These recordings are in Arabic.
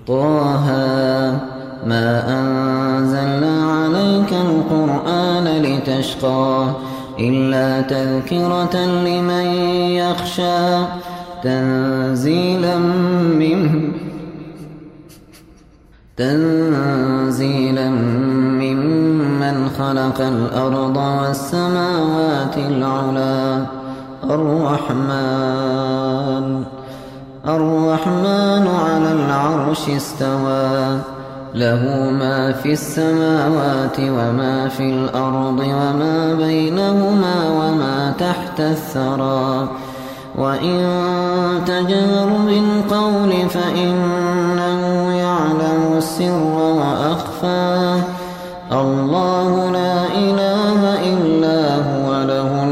طه ما أنزلنا عليك القرآن لتشقى إلا تذكرة لمن يخشى تنزيلا ممن خلق الأرض والسماوات العلى الرحمن على العرش استوى له ما في السماوات وما في الأرض وما بينهما وما تحت الثرى وإن تجهر بالقول فإنه يعلم السر وأخفى الله لا إله إلا هو له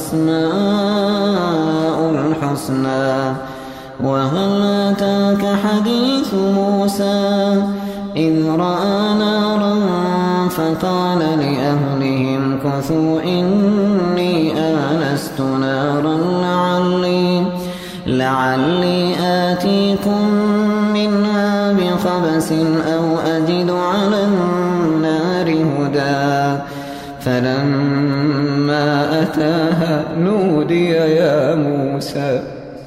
الأسماء الحسنى وهل أتاك حديث موسى إذ رأى نارا فقال لأهلهم كثوا إني آنست نارا لعلي آتيكم منها بخبس أو أجد على النار هدى فلما أتاها نودي يا موسى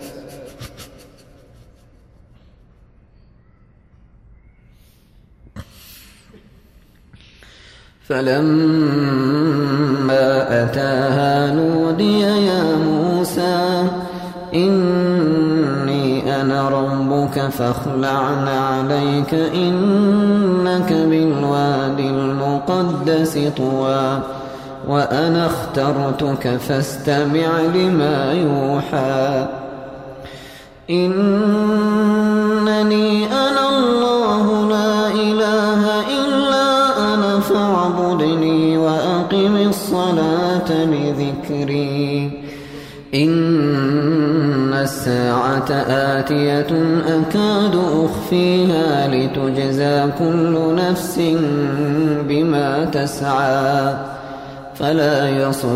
إني أنا ربك فاخلع عليك إنك بالواد المقدس طوى وأنا اخترتك فاستمع لما يوحى إنني أنا الله لا إله إلا أنا فاعبدني وأقم الصلاة لذكري إن الساعة آتية أكاد أخفيها لتجزى كل نفس بما تسعى فلا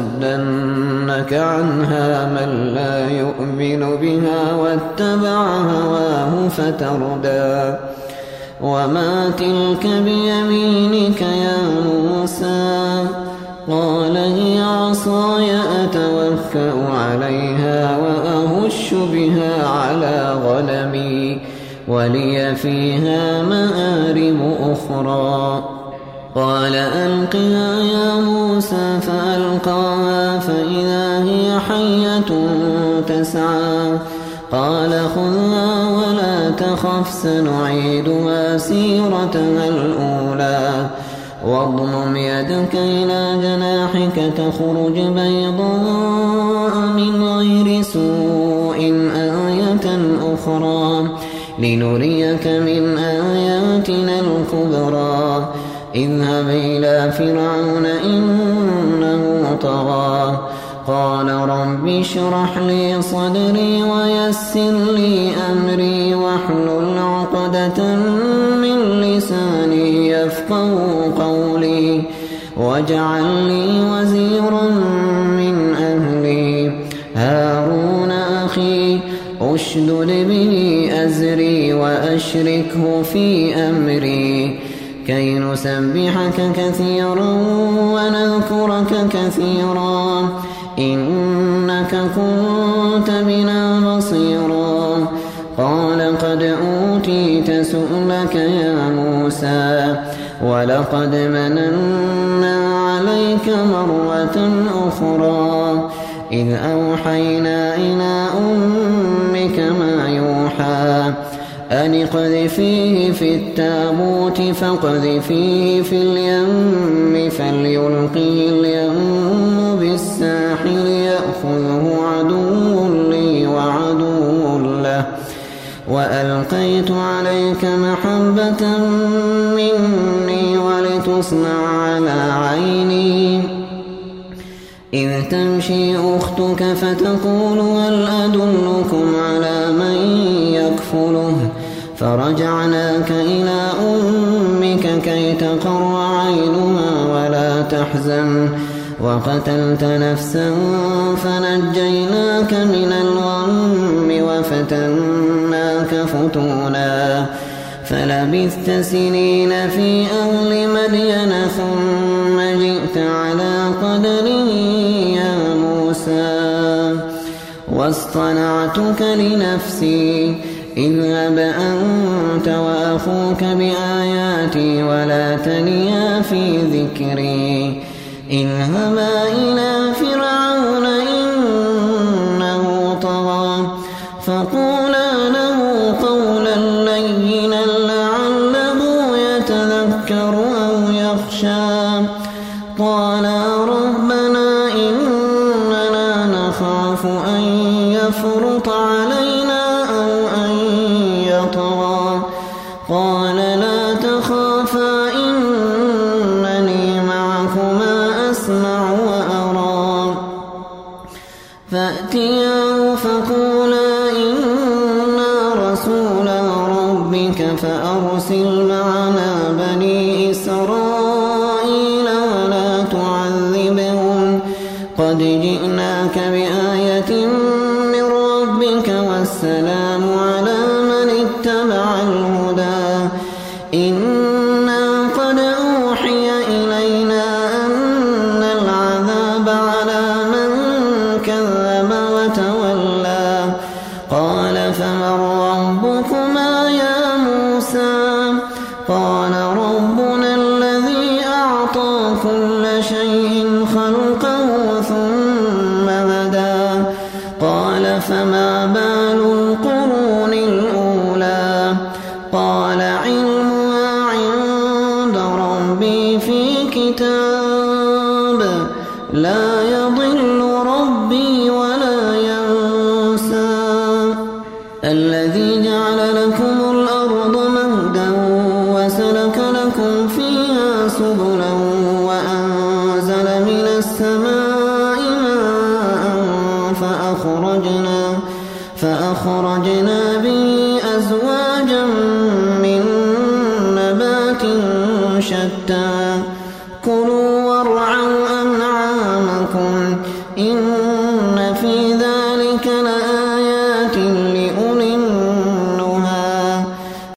يصدنك عنها من لا يؤمن بها واتبع هواه فتردى وما تلك بيمينك يا موسى قال هي عصاي أتوكأ عليها وأهش بها على غنمي ولي فيها مآرب أخرى قال ألقها يا موسى فألقاها فإذا هي حية تسعى قال خذها ولا تخف سنعيدها سيرتها الأولى واضمم يدك إلى جناحك تخرج بيضاء من غير سوء آية أخرى لنريك من آياتنا الكبرى اذهب إلى فرعون إنه طغى قال رب اشرح لي صدري ويسر لي أمري واحلل عقدة من لساني يفقهوا قولي واجعل لي وزيرا من أهلي هارون أخي اشدد به أزري وأشركه في أمري كي نسبحك كثيرا ونذكرك كثيرا إنك كنت بنا بصيرا قال قد أوتيت سؤلك يا موسى ولقد مننا عليك مرة أخرى إذ أوحينا إلى أمك ما يوحى أن اقذفيه في التابوت فاقذفيه في اليم فليلقه اليم بالساحل يأخذه عدو لي وعدو له وألقيت عليك محبة مني ولتصنع على عيني إذ تمشي أختك فتقول هل أدلكم على من يكفله فرجعناك إلى أمك كي تقر عينها ولا تحزن وقتلت نفسا فنجيناك من الغم وفتناك فتونا فلبثت سنين في أهل مدين ثم جئت على قدر يا موسى واصطنعتك لنفسي اذهب أنت وأخوك بآياتي ولا تنيا في ذكري اذهبا إلى فرعون إنه طغى فقولا له قولا لينا لعله يتذكر أو يخشى قالا ربنا إننا نخاف أن يفرط علينا أو أن يطغى قال لا تخافا إنني معكما أسمع وأرى فأتياه فقولا إنا رسولا ربك فأرسل معنا بني إسرائيل ولا تعذبهم قد جئناك بآية من ربك والسلام على من اتبع الهدى إنا قد أوحي إلينا أن العذاب على من كذب وتولى قال فمن ربكما يا موسى قال ربنا الذي أعطى كل شيء خلقه ثم هدى قال فما بال القرون الأولى قال علمها عند ربي في كتاب لا يضل ربي ولا ينسى الذي جعل لكم الأرض مهدا وسلك لكم فيها سبلا وأنزل من السماء ماء فأخرجنا به أزواجا من نبات شتى